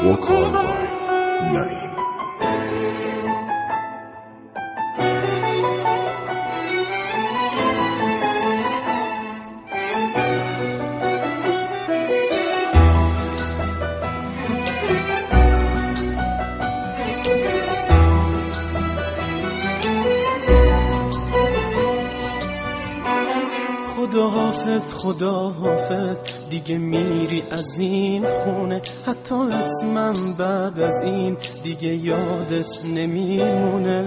Vocal by Naeem. خدا حافظ دیگه میری از این خونه، حتی اسمم بعد از این دیگه یادت نمیمونه.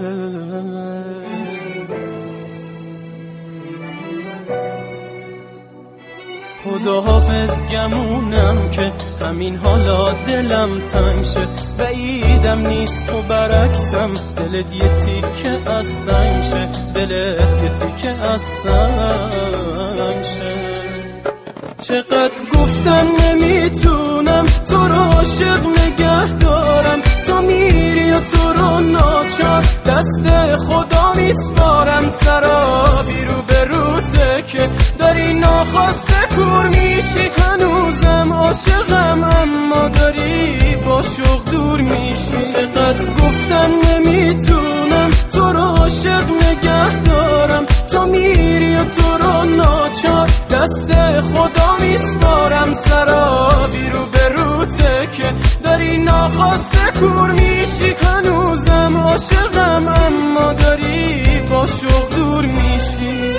خدا حافظ گمونم که همین حالا دلم تنگ شه، بعیدم نیست تو برعکسم دلت یه تیکه از سنگ شه، دلت یه تیکه از سنگ شه. چقدر گفتم نمیتونم تو رو عاشق نگه دارم، تو میری و تو رو ناچار دست خدا میسپارم. سرابی رو به روته که داری ناخواسته کور میشی، هنوزم عاشقم اما داری با شوق دور میشی. چقدر گفتم نمیتونم تو رو عاشق نگه دارم، تو میری و تو رو ناچار دست خدا میسپارم. سرابی رو به روته که داری ناخواسته کور میشی، هنوزم عاشقم اما داری با شوق دور میشی.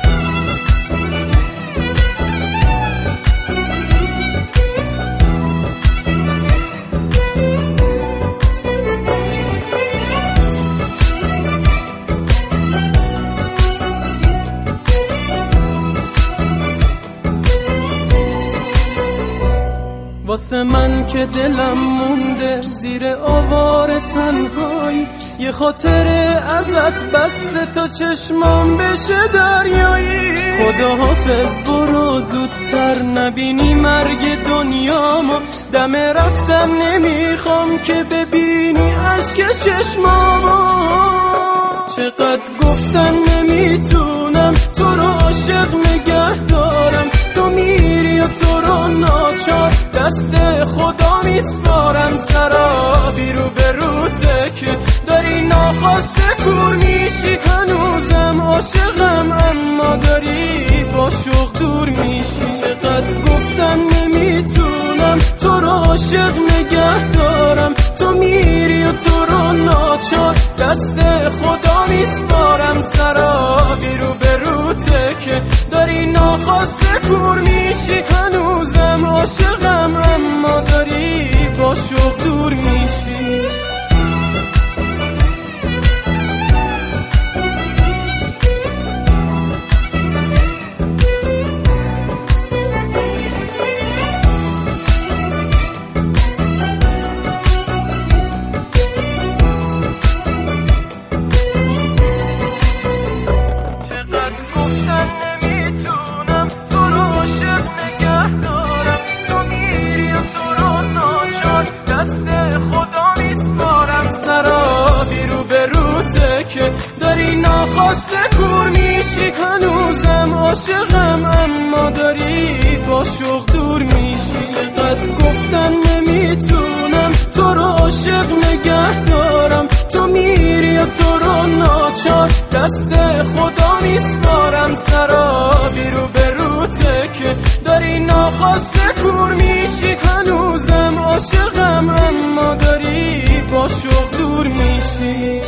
واسه من که دلم مونده زیر آوار تنهایی، یه خاطر ازت بس تا چشمام بشه دریایی. خدا حافظ برو زودتر نبینی مرگ دنیامو، دم رفتن نمیخوام که ببینی عشق چشمامو. چقدر گفتن نمیتونم تو رو عاشق نگه دارم، تو میری و تو رو ناچار دست خدا میسپارم. سرابی رو به روته که داری ناخواسته کور میشی، هنوزم عاشقم اما داری با شوق دور میشی. چقدر گفتم نمیتونم تو رو عاشق نگه دارم، تو میری و تو رو ناچار دست خدا میسپارم. سرابی رو به روته که داری ناخواسته کور میشی، هنوزم عاشقم اما داری با شوق دور میشی. که داری ناخواسته کور میشی، هنوزم عاشقم اما داری با شوق دور میشی. چقدر گفتن نمیتونم تو رو عاشق نگه دارم، تو میری و تو رو ناچار دست خدا میسپارم. سرابی رو به روته که داری ناخواسته کور میشی، هنوزم عاشقم اما داری با شوق دور میشی.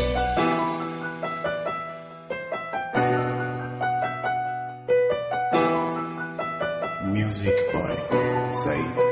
Music by Said.